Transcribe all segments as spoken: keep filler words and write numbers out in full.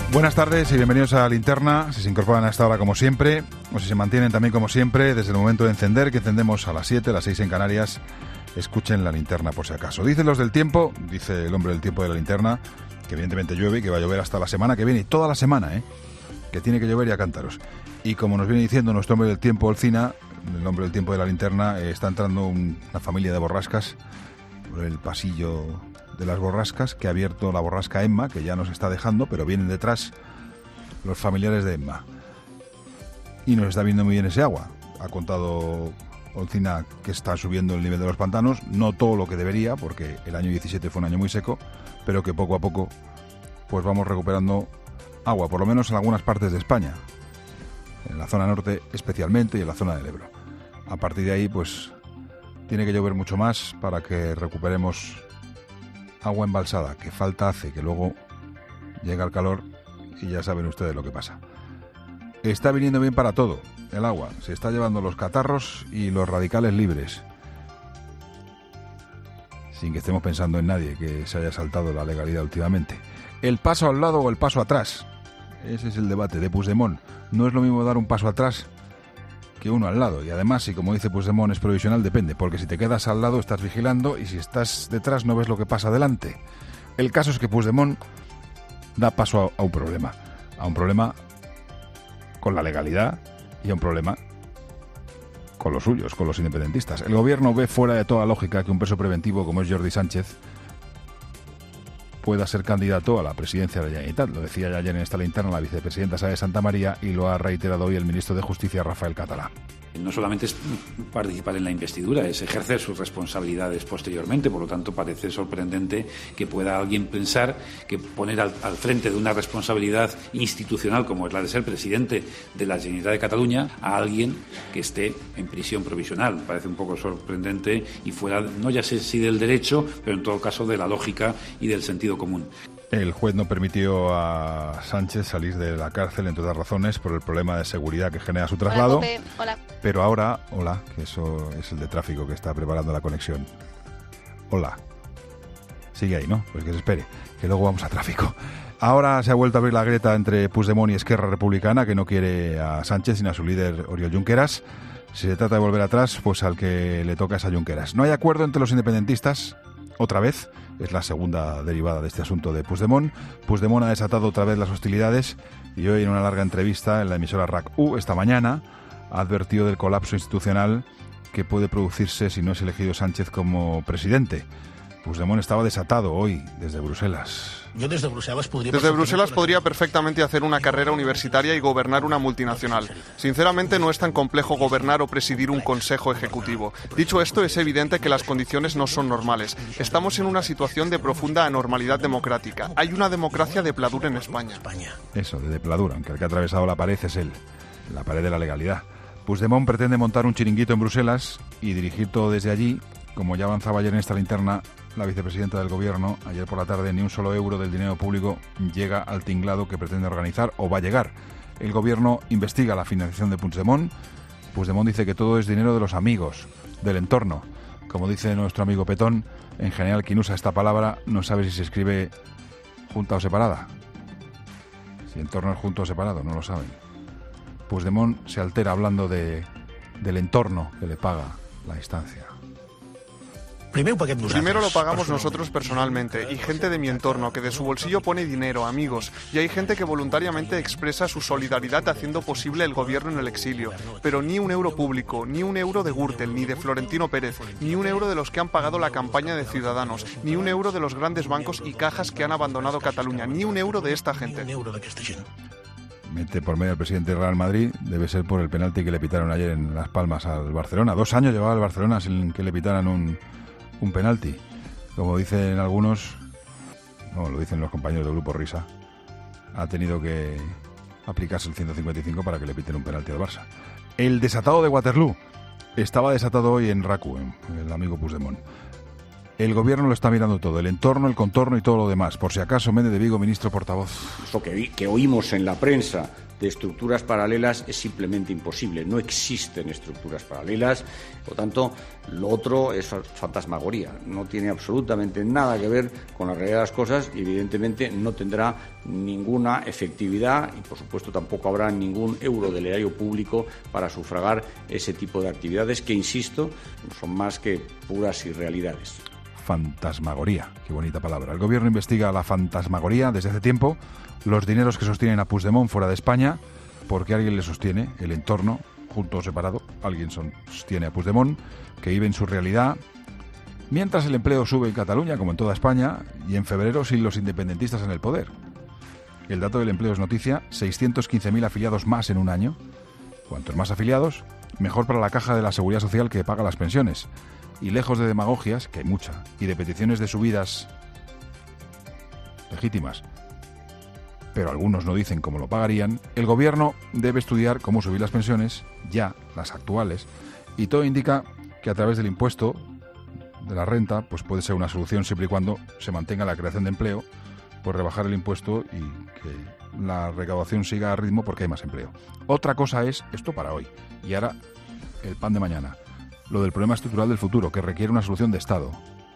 Buenas tardes y bienvenidos a Linterna. Si se incorporan a esta hora como siempre, o si se mantienen también como siempre, desde el momento de encender, que encendemos a las siete, a las seis en Canarias, escuchen la linterna por si acaso. Dicen los del tiempo, dice el hombre del tiempo de la linterna, que evidentemente llueve y que va a llover hasta la semana que viene, y toda la semana, ¿eh? que tiene que llover y a cántaros. Y como nos viene diciendo nuestro hombre del tiempo, Olcina, el hombre del tiempo de la linterna, eh, está entrando un, una familia de borrascas por el pasillo de las borrascas, que ha abierto la borrasca Emma, que ya nos está dejando, pero vienen detrás los familiares de Emma. Y nos está viendo muy bien ese agua. Ha contado Olcina que está subiendo el nivel de los pantanos, no todo lo que debería, porque el año diecisiete fue un año muy seco, pero que poco a poco pues vamos recuperando agua, por lo menos en algunas partes de España, en la zona norte especialmente y en la zona del Ebro. A partir de ahí pues tiene que llover mucho más para que recuperemos agua embalsada, que falta hace, que luego llega el calor y ya saben ustedes lo que pasa. Está viniendo bien para todo el agua, se está llevando los catarros y los radicales libres, sin que estemos pensando en nadie que se haya saltado la legalidad últimamente. El paso al lado o el paso atrás, ese es el debate de Puigdemont. No es lo mismo dar un paso atrás que uno al lado, y además, si como dice Puigdemont es provisional, depende, porque si te quedas al lado estás vigilando y si estás detrás no ves lo que pasa delante. El caso es que Puigdemont da paso a, a un problema, a un problema con la legalidad y a un problema con los suyos, con los independentistas. El gobierno ve fuera de toda lógica que un preso preventivo como es Jordi Sánchez pueda ser candidato a la presidencia de la Generalitat. Lo decía ya ayer en esta linterna la vicepresidenta Sara de Santamaría y lo ha reiterado hoy el ministro de Justicia, Rafael Català. No solamente es participar en la investidura, es ejercer sus responsabilidades posteriormente. Por lo tanto, parece sorprendente que pueda alguien pensar que poner al, al frente de una responsabilidad institucional como es la de ser presidente de la Generalitat de Cataluña a alguien que esté en prisión provisional. Parece un poco sorprendente y fuera, no ya sé si del derecho, pero en todo caso de la lógica y del sentido común. El juez no permitió a Sánchez salir de la cárcel, entre otras razones, por el problema de seguridad que genera su traslado. Hola, Cope. Hola. Pero ahora, hola, que eso es el de tráfico que está preparando la conexión. Hola. Sigue ahí, ¿no? Pues que se espere, que luego vamos a tráfico. Ahora se ha vuelto a abrir la grieta entre Puigdemont y Esquerra Republicana, que no quiere a Sánchez sino a su líder Oriol Junqueras. Si se trata de volver atrás, pues al que le toca es a Junqueras. No hay acuerdo entre los independentistas, otra vez. Es la segunda derivada de este asunto de Puigdemont. Puigdemont ha desatado otra vez las hostilidades y hoy en una larga entrevista en la emisora R A C U esta mañana ha advertido del colapso institucional que puede producirse si no es elegido Sánchez como presidente. Puigdemont estaba desatado hoy desde Bruselas. Yo desde Bruselas podría... Desde Bruselas podría perfectamente hacer una carrera universitaria y gobernar una multinacional. Sinceramente no es tan complejo gobernar o presidir un consejo ejecutivo. Dicho esto, es evidente que las condiciones no son normales. Estamos en una situación de profunda anormalidad democrática. Hay una democracia de pladura en España. Eso, de depladura, aunque el que ha atravesado la pared es él, la pared de la legalidad. Puigdemont pretende montar un chiringuito en Bruselas y dirigir todo desde allí. Como ya avanzaba ayer en esta linterna la vicepresidenta del Gobierno, ayer por la tarde ni un solo euro del dinero público llega al tinglado que pretende organizar o va a llegar. El Gobierno investiga la financiación de Puigdemont. Puigdemont dice que todo es dinero de los amigos, del entorno. Como dice nuestro amigo Petón, en general quien usa esta palabra no sabe si se escribe junta o separada. Si entorno es junto o separado, no lo saben. Puigdemont se altera hablando de, del entorno que le paga la instancia. Primero lo pagamos nosotros personalmente y gente de mi entorno que de su bolsillo pone dinero, amigos, y hay gente que voluntariamente expresa su solidaridad haciendo posible el gobierno en el exilio. Pero ni un euro público, ni un euro de Gürtel, ni de Florentino Pérez, ni un euro de los que han pagado la campaña de Ciudadanos, ni un euro de los grandes bancos y cajas que han abandonado Cataluña, ni un euro de esta gente. Mete por medio al presidente del Real Madrid, debe ser por el penalti que le pitaron ayer en Las Palmas al Barcelona. Dos años llevaba el Barcelona sin que le pitaran un... un penalti, como dicen algunos, no, lo dicen los compañeros del Grupo Risa, ha tenido que aplicarse el ciento cincuenta y cinco para que le piten un penalti al Barça. El desatado de Waterloo estaba desatado hoy en R A C U, el amigo Puigdemont. El gobierno lo está mirando todo, el entorno, el contorno y todo lo demás. Por si acaso, Méndez de Vigo, ministro portavoz. Eso que, que oímos en la prensa de estructuras paralelas es simplemente imposible. No existen estructuras paralelas, por lo tanto, lo otro es fantasmagoría. No tiene absolutamente nada que ver con la realidad de las cosas y, evidentemente, no tendrá ninguna efectividad y, por supuesto, tampoco habrá ningún euro del erario público para sufragar ese tipo de actividades que, insisto, no son más que puras irrealidades. Fantasmagoría, qué bonita palabra. El gobierno investiga la fantasmagoría desde hace tiempo, los dineros que sostienen a Puigdemont fuera de España, porque alguien le sostiene, el entorno, junto o separado, alguien sostiene a Puigdemont, que vive en su realidad, mientras el empleo sube en Cataluña, como en toda España, y en febrero sin los independentistas en el poder. El dato del empleo es noticia, seiscientos quince mil afiliados más en un año. Cuantos más afiliados, mejor para la caja de la Seguridad Social que paga las pensiones. Y lejos de demagogias, que hay mucha, y de peticiones de subidas legítimas, pero algunos no dicen cómo lo pagarían, el gobierno debe estudiar cómo subir las pensiones, ya las actuales, y todo indica que a través del impuesto de la renta pues puede ser una solución siempre y cuando se mantenga la creación de empleo, pues rebajar el impuesto y que la recaudación siga a ritmo porque hay más empleo. Otra cosa es esto para hoy, y ahora el pan de mañana. Lo del problema estructural del futuro, que requiere una solución de Estado.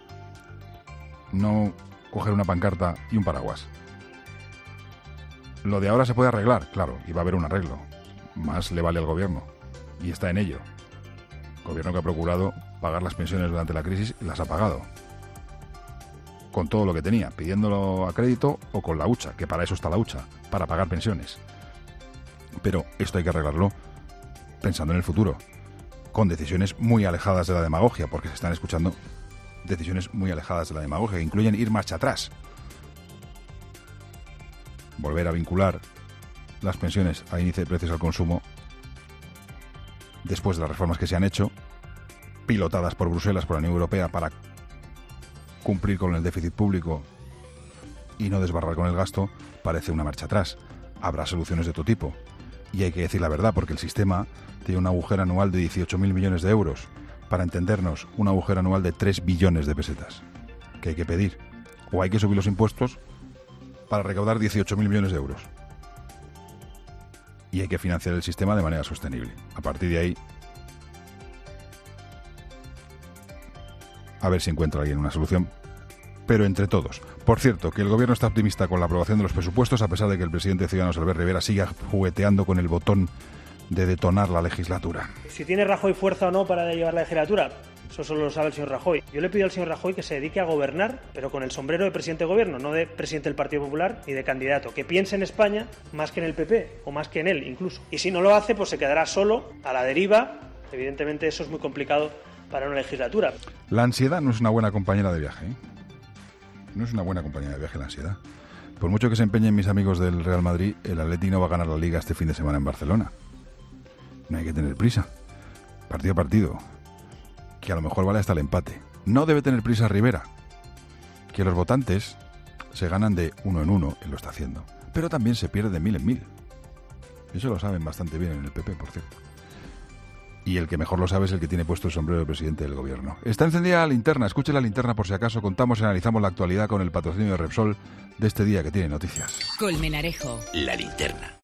No coger una pancarta y un paraguas. Lo de ahora se puede arreglar, claro, y va a haber un arreglo. Más le vale al gobierno, y está en ello. Gobierno que ha procurado pagar las pensiones durante la crisis y las ha pagado. Con todo lo que tenía, pidiéndolo a crédito o con la hucha, que para eso está la hucha, para pagar pensiones. Pero esto hay que arreglarlo pensando en el futuro, con decisiones muy alejadas de la demagogia, porque se están escuchando decisiones muy alejadas de la demagogia, que incluyen ir marcha atrás. Volver a vincular las pensiones al índice de precios al consumo después de las reformas que se han hecho, pilotadas por Bruselas, por la Unión Europea, para cumplir con el déficit público y no desbarrar con el gasto, parece una marcha atrás. Habrá soluciones de todo tipo. Y hay que decir la verdad, porque el sistema tiene un agujero anual de dieciocho mil millones de euros. Para entendernos, un agujero anual de tres billones de pesetas. Que hay que pedir. O hay que subir los impuestos para recaudar dieciocho mil millones de euros. Y hay que financiar el sistema de manera sostenible. A partir de ahí, a ver si encuentra alguien una solución, pero entre todos. Por cierto, que el gobierno está optimista con la aprobación de los presupuestos, a pesar de que el presidente de Ciudadanos, Albert Rivera, siga jugueteando con el botón de detonar la legislatura. Si tiene Rajoy fuerza o no para llevar la legislatura, eso solo lo sabe el señor Rajoy. Yo le pido al señor Rajoy que se dedique a gobernar, pero con el sombrero de presidente de gobierno, no de presidente del Partido Popular ni de candidato. Que piense en España más que en el P P, o más que en él incluso. Y si no lo hace, pues se quedará solo, a la deriva. Evidentemente eso es muy complicado para una legislatura. La ansiedad no es una buena compañera de viaje, ¿eh? No es una buena compañera de viaje la ansiedad. Por mucho que se empeñen mis amigos del Real Madrid, el Atleti no va a ganar la Liga este fin de semana en Barcelona. No hay que tener prisa. Partido a partido. Que a lo mejor vale hasta el empate. No debe tener prisa Rivera. Que los votantes se ganan de uno en uno, él lo está haciendo. Pero también se pierde de mil en mil. Eso lo saben bastante bien en el P P, por cierto. Y el que mejor lo sabe es el que tiene puesto el sombrero de presidente del gobierno. Está encendida la linterna. Escuche la linterna por si acaso. Contamos y analizamos la actualidad con el patrocinio de Repsol de este día que tiene noticias. Colmenarejo. La linterna.